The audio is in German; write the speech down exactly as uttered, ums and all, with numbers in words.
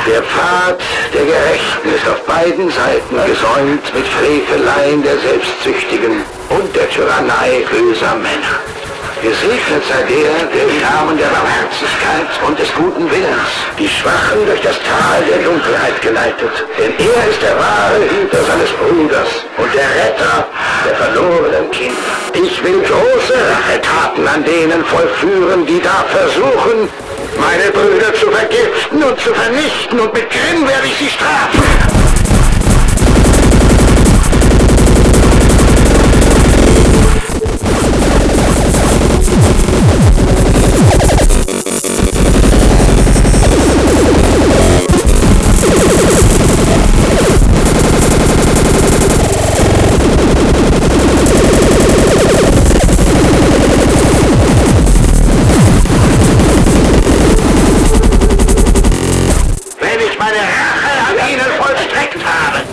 Der Pfad der Gerechten ist auf beiden Seiten gesäumt mit Freveleien der Selbstsüchtigen und der Tyrannei böser Männer. Gesegnet sei der, der im Namen der Barmherzigkeit und des guten Willens die Schwachen durch das Tal der Dunkelheit geleitet. Denn er ist der wahre Hüter seines Bruders und der Retter der verlorenen Kinder. Ich will große Rachetaten an denen vollführen, die da versuchen, meine Brüder zu vergiften und zu vernichten, und mit Grimm werde ich sie strafen. Meine Rache an ihnen vollstreckt habe,